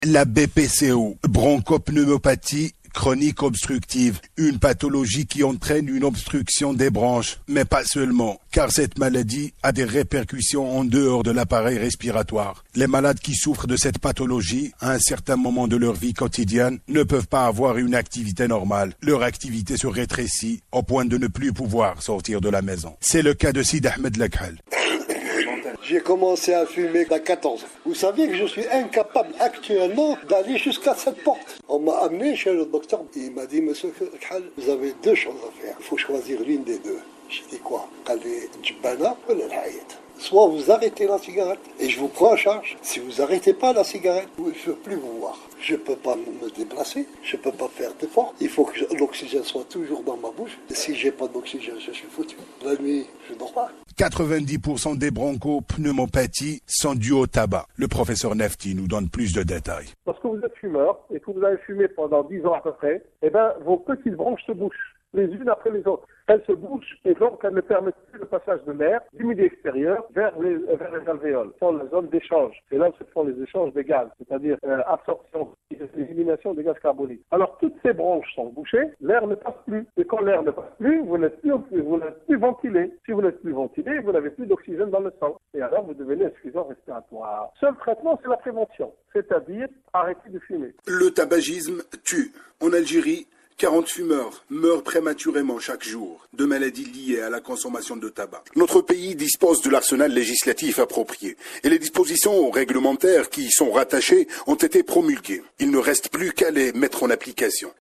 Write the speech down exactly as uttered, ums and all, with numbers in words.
La B P C O, bronchopneumopathie chronique obstructive, une pathologie qui entraîne une obstruction des bronches, mais pas seulement, car cette maladie a des répercussions en dehors de l'appareil respiratoire. Les malades qui souffrent de cette pathologie, à un certain moment de leur vie quotidienne, ne peuvent pas avoir une activité normale. Leur activité se rétrécit au point de ne plus pouvoir sortir de la maison. C'est le cas de Sid Ahmed Lakhal. J'ai commencé à fumer à quatorze ans. Vous savez que je suis incapable actuellement d'aller jusqu'à cette porte. On m'a amené chez le docteur. Il m'a dit, monsieur Lakhal, vous avez deux choses à faire. Il faut choisir l'une des deux. J'ai dit quoi? Soit vous arrêtez la cigarette et je vous prends en charge. Si vous n'arrêtez pas la cigarette, je ne veux plus vous voir. Je ne peux pas me déplacer, je ne peux pas faire d'efforts. Il faut que l'oxygène soit toujours dans ma bouche. Et si je n'ai pas d'oxygène, je suis foutu. La nuit, je ne dors pas. quatre-vingt-dix pour cent des bronchopneumopathies sont dues au tabac. Le professeur Nefti nous donne plus de détails. Lorsque vous êtes fumeur et que vous avez fumé pendant dix ans à peu près, eh ben, vos petites branches se bouchent, les unes après les autres. Elles se bouchent et donc elles ne permettent plus le passage de l'air du milieu extérieur vers les, vers les alvéoles. C'est la zone d'échange. C'est là où se font les échanges des gaz, c'est-à-dire euh, absorption et élimination des gaz carboniques. Alors toutes ces branches sont bouchées, l'air ne passe plus. Et quand l'air ne passe plus, vous n'êtes plus, vous n'êtes plus ventilé. Si vous n'êtes plus ventilé, vous n'avez plus d'oxygène dans le sang. Et alors vous devenez insuffisant respiratoire. Seul traitement, c'est la prévention, c'est-à-dire arrêter de fumer. Le tabagisme tue. En Algérie, quarante fumeurs meurent prématurément chaque jour de maladies liées à la consommation de tabac. Notre pays dispose de l'arsenal législatif approprié et les dispositions réglementaires qui y sont rattachées ont été promulguées. Il ne reste plus qu'à les mettre en application.